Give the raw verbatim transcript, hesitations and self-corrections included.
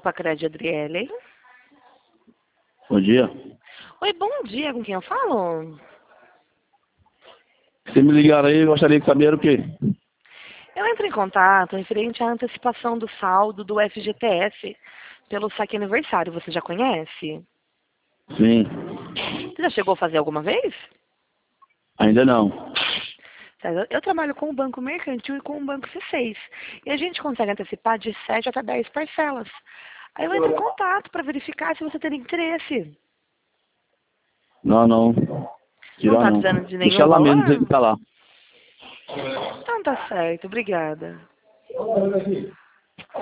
Pacred Adriele. Bom dia. Oi, bom dia. Com quem eu falo? Se me ligaram aí, eu gostaria de saber o quê? Eu entro em contato referente à antecipação do saldo do F G T S pelo saque aniversário. Você já conhece? Sim. Você já chegou a fazer alguma vez? Ainda não. Eu trabalho com o Banco Mercantil e com o Banco C seis. E a gente consegue antecipar de sete até dez parcelas. Aí eu entro em contato para verificar se você tem interesse. Não, não. Não Tirar está não. precisando de Deixa nenhum lá mesmo, valor? dizer que tá lá. Então tá certo, obrigada.